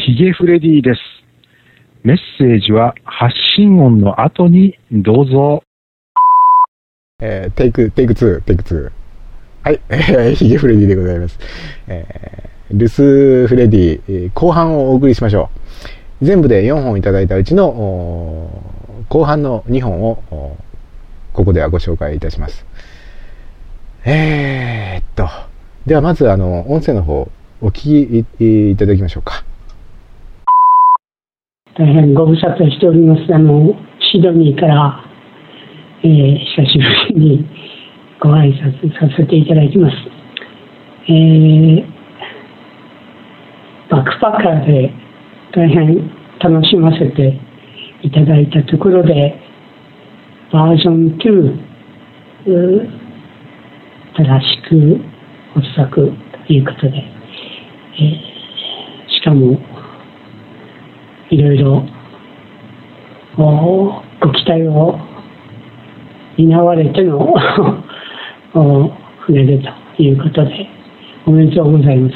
ヒゲフレディです。メッセージは発信音の後にどうぞ。 テイク2。はい、ヒゲフレディでございます。留守フレディ、後半をお送りしましょう。全部で4本いただいたうちの後半の2本をここではご紹介いたします。ではまず音声の方お聞きいただきましょうか。 大変ご無沙汰しております。シドニーから、久しぶりにご挨拶させていただきます。バックパッカーで大変楽しませていただいたところで、バージョン2、正しく発作ということで、しかもいろいろご期待を担われての船出ということでおめでとうございます。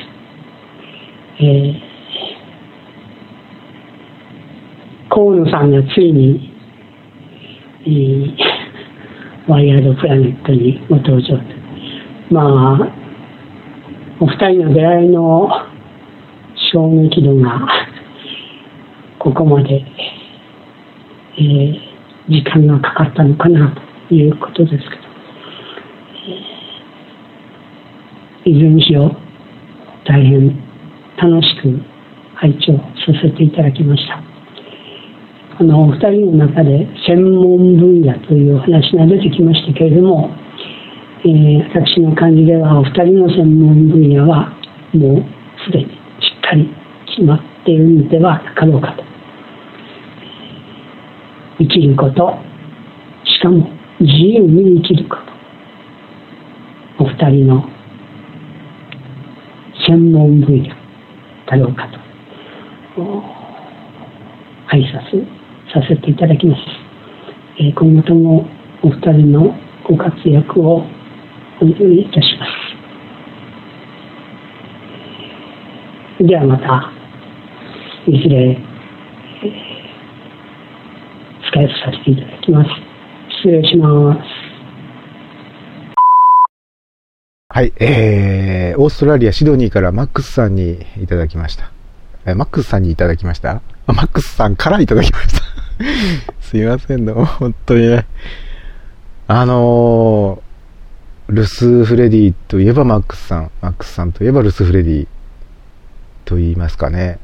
河野さんがついに、ワイヤードプラネットにご登場と。お二人の出会いの衝撃度がここまで、時間がかかったのかなということですけど、いずれにしろ大変楽しく拝聴させていただきました。お二人の中で専門分野という話が出てきましたけれども、私の感じではお二人の専門分野はもうすでにしっかり決まっているのではなかろうかと。生きること、しかも自由に生きること、お二人の専門分野だろうかと挨拶させていただきます。今後ともお二人のご活躍をお祈りいたします。ではまたいずれスカイプさせていただきます。失礼します。 はい、オーストラリアシドニーからマックスさんにいただきました。マックスさんにいただきました？マックスさんからいただきました。すいませんね、本当にね。ルスフレディといえばマックスさんといえばルスフレディと言いますかね。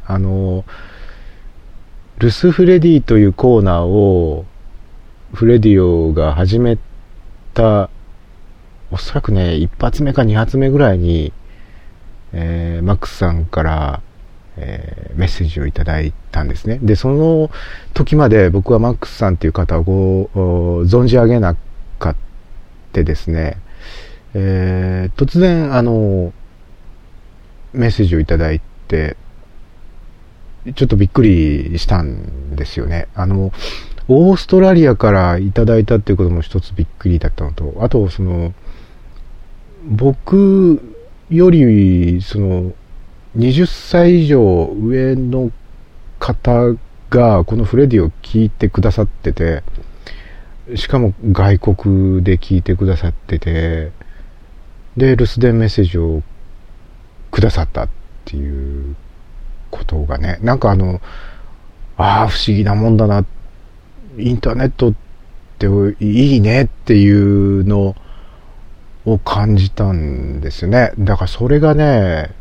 ルスフレディというコーナーをフレディオが始めた、おそらくね1発目か2発目ぐらいに、マックスさんから、メッセージをいただいたんですね。でその時まで僕はマックスさんという方を存じ上げなかったですね。突然メッセージをいただいてちょっとびっくりしたんですよね。オーストラリアからいただいたっていうことも一つびっくりだったのと、あと僕より20歳以上上の方がこのフレディを聞いてくださってて、しかも外国で聞いてくださってて、で留守電メッセージをくださったっていうことがね、なんか不思議なもんだな、インターネットっていいねっていうのを感じたんですよね。だからそれがね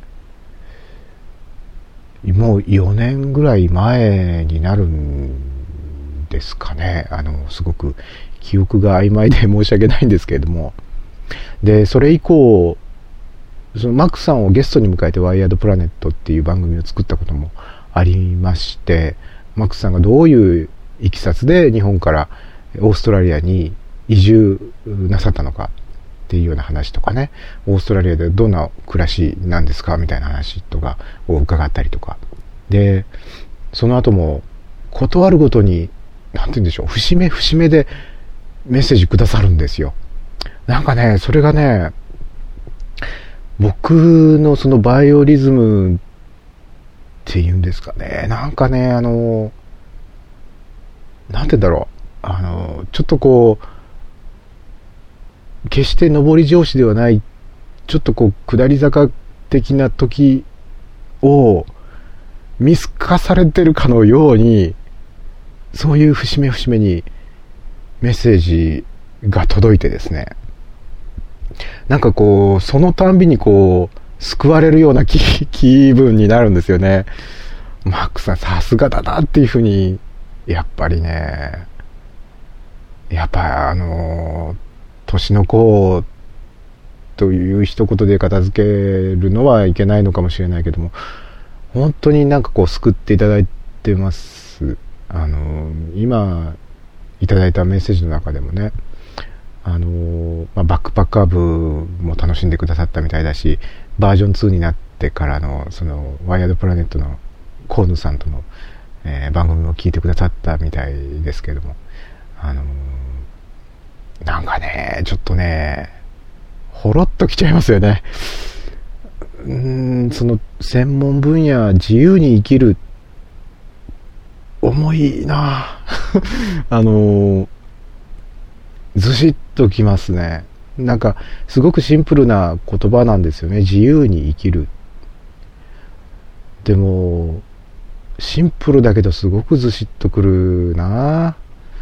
もう4年ぐらい前になるんですかね。すごく記憶が曖昧で申し訳ないんですけれども、でそれ以降マックさんをゲストに迎えてワイヤードプラネットっていう番組を作ったこともありまして、マックさんがどういういきさつで日本からオーストラリアに移住なさったのかっていうような話とかね、オーストラリアでどんな暮らしなんですかみたいな話とかを伺ったりとかで、その後もことあるごとになんて言うんでしょう、節目節目でメッセージくださるんですよ。なんかね、それがね、僕のそのバイオリズムっていうんですかね。なんかね、なんて言うんだろう。ちょっとこう、決して上り調子ではない、ちょっとこう、下り坂的な時を見透かされてるかのように、そういう節目節目にメッセージが届いてですね。なんかこう、そのたんびにこう、救われるような気分になるんですよね。マックさんさすがだなっていうふうに、やっぱりね、やっぱ年の子という一言で片付けるのはいけないのかもしれないけども、本当になんかこう救っていただいてます。今いただいたメッセージの中でもね、バックパッカー部も楽しんでくださったみたいだし、バージョン2になってからのそのワイヤードプラネットの河野さんとの、番組を聞いてくださったみたいですけども、なんかね、ちょっとね、ほろっときちゃいますよね。その専門分野自由に生きる、重いなずしっときますね。なんかすごくシンプルな言葉なんですよね。自由に生きる。でもシンプルだけどすごくずしっとくるな。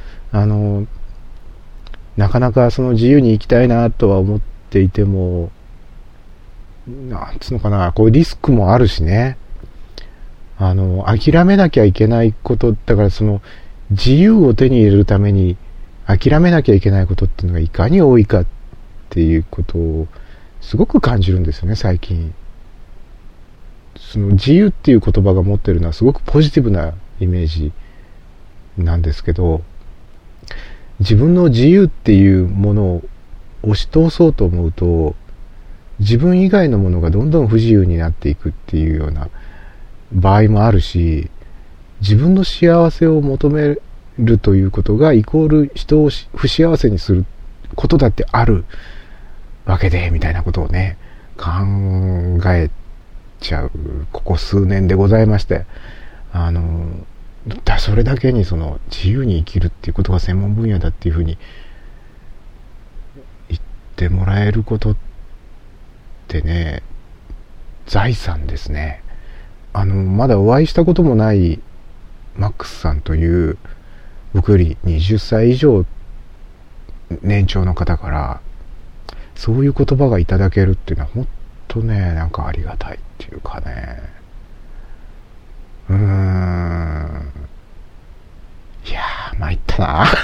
なかなかその自由に生きたいなとは思っていても、なんつうのかな、こうリスクもあるしね。諦めなきゃいけないことだから、その自由を手に入れるために諦めなきゃいけないことっていうのがいかに多いかっていうことをすごく感じるんですよね、最近。その自由っていう言葉が持ってるのはすごくポジティブなイメージなんですけど、自分の自由っていうものを押し通そうと思うと、自分以外のものがどんどん不自由になっていくっていうような場合もあるし、自分の幸せを求めるということがイコール人を不幸せにすることだってあるわけで、みたいなことをね、考えちゃうここ数年でございまして、それだけにその自由に生きるっていうことが専門分野だっていうふうに言ってもらえることってね、財産ですね。まだお会いしたこともないマックスさんという僕より20歳以上年長の方からそういう言葉がいただけるっていうのは本当ね、なんかありがたいっていうかね、いやー参った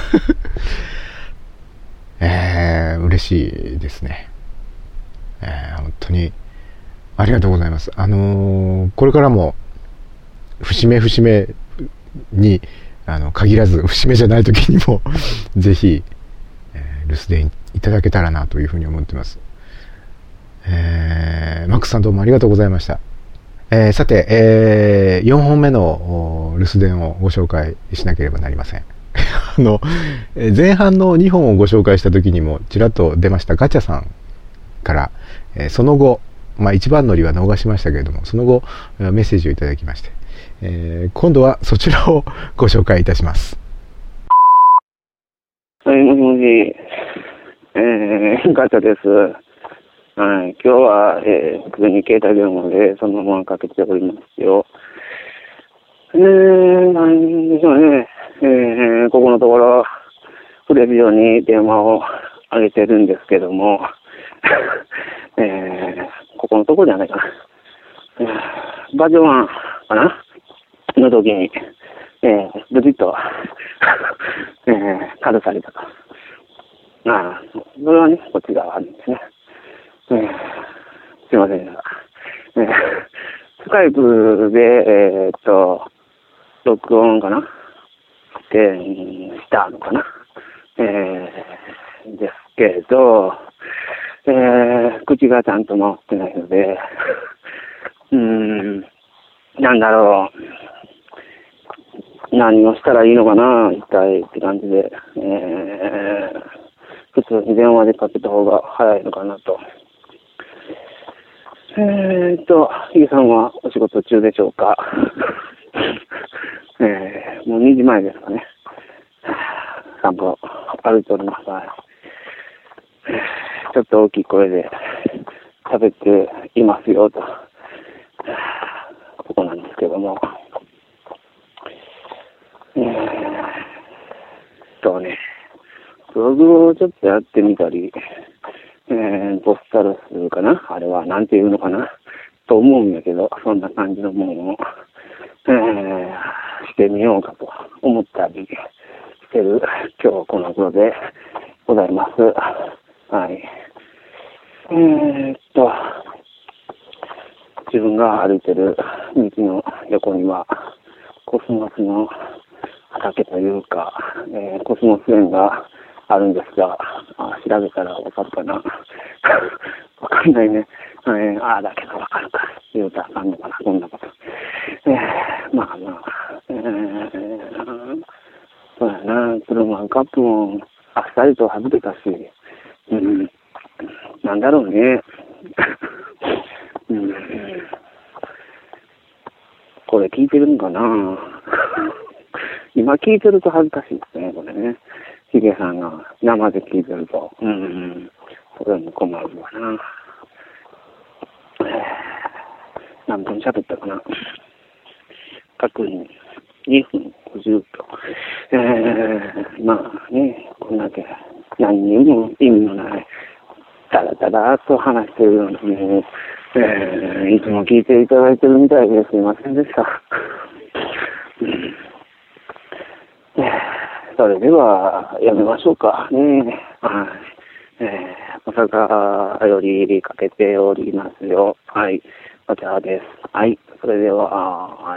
な嬉しいですね。本当にありがとうございます。これからも節目節目に限らず節目じゃない時にもぜひ、留守電いただけたらなというふうに思ってます。マックスさんどうもありがとうございました。さて、4本目の留守電をご紹介しなければなりません。前半の2本をご紹介した時にもちらっと出ましたガチャさんから、その後、一番乗りは逃しましたけれども、その後メッセージをいただきまして、今度はそちらをご紹介いたします。 はい、もしもし、ガチャです。はい、今日は、普通に携帯電話でそのままかけておりますよ。なんでしょうね。ここのところ、触れるように電話を上げてるんですけども、ここのところじゃないかな。バージョン1かなの時に、ブリッと、カルされたと。それはね、こっち側あるんですね。すいませんが。スカイプで、録音かなしたのかなですけど、口がちゃんと回ってないので、なんだろう。何をしたらいいのかな一体って感じで、普通に電話でかけた方が早いのかなと。 ヒゲさんはお仕事中でしょうか。もう2時前ですかね。散歩歩いております。ちょっと大きい声で喋っていますよと、ここなんですけども。ブログをちょっとやってみたり、ポスタルスかな、あれはなんていうのかなと思うんやけど、そんな感じのものを、してみようかと思ったりしてる今日この頃でございます。はい。自分が歩いてる道の横にはコスモスの畑というか、コスモス園があるんですが、調べたらわかるかな。わかんないね。だけどわかるか。言うたらあかんのかな、こんなこと。そうやな、車カップもあっさりと外れたし、なんだろうね。これ聞いてるんかな。今聞いてると恥ずかしいですね、これね。ヒゲさんが生で聞いてると。それも困るわな。何分喋ったかな。確認。2分50秒。こんだけ何にも意味のない、ただただと話してるようなもう、いつも聞いていただいてるみたいですいませんでした。それではやめましょうかね。大阪よりかけておりますよ。はい、こちらです。はい、それでは、はい。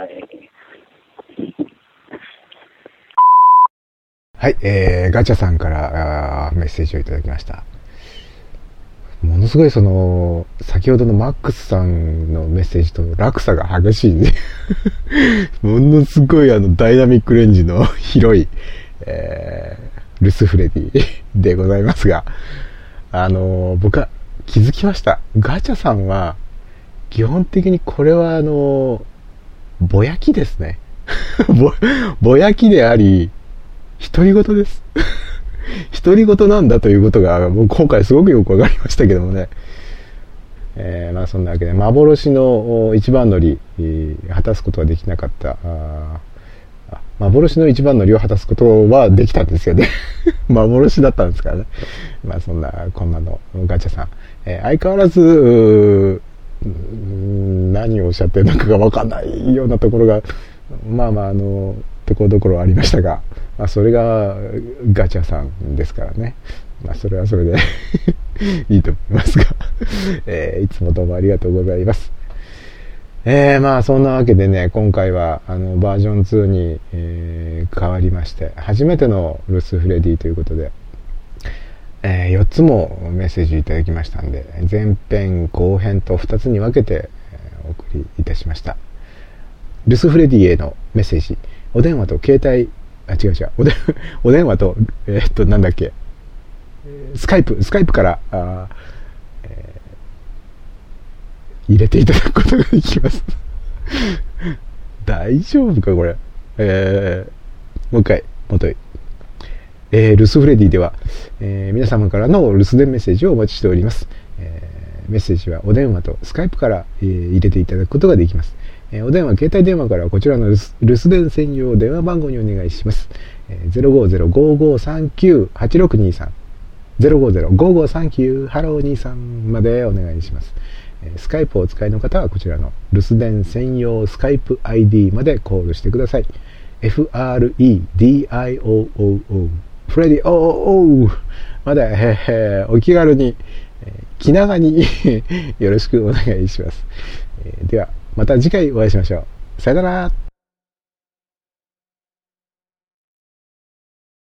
はい、ガチャさんからメッセージをいただきました。ものすごい先ほどのマックスさんのメッセージと落差が激しいね。ものすごいダイナミックレンジの広い、ルスフレディでございますが、僕は気づきました。ガチャさんは、基本的にこれはぼやきですね。ぼやきであり、独り言です。独り言なんだということが、もう今回すごくよくわかりましたけどもね。そんなわけで、幻の一番乗り、果たすことはできなかった。幻の一番乗りを果たすことはできたんですよね。幻だったんですからね。そんな、こんなの、ガチャさん。相変わらず、何をおっしゃってるのかがわかんないようなところが、ところどころありましたが、それがガチャさんですからね。それはそれでいいと思いますが、いつもどうもありがとうございます。そんなわけでね、今回はバージョン2に、変わりまして、初めてのルスフレディということで、4つもメッセージいただきましたんで、前編後編と2つに分けて、お送りいたしました。ルスフレディへのメッセージ、お電話と携帯、お電話と、なんだっけ、スカイプから入れていただくことができます。大丈夫かこれ。もう一回、元い。ルスフレディでは、皆様からの留守電メッセージをお待ちしております。メッセージはお電話とスカイプから、入れていただくことができます。お電話、携帯電話からこちらの留守電専用電話番号にお願いします。050-5539-8623 050-5539 ハロー23までお願いします。スカイプをお使いの方はこちらの留守電専用スカイプ ID までコールしてください。FREDIOOO フレディOOO まで、お気軽に、気長によろしくお願いします。ではまた次回お会いしましょう。さよなら。